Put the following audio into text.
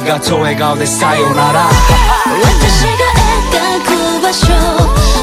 がとう笑顔でさよなら私が描く場所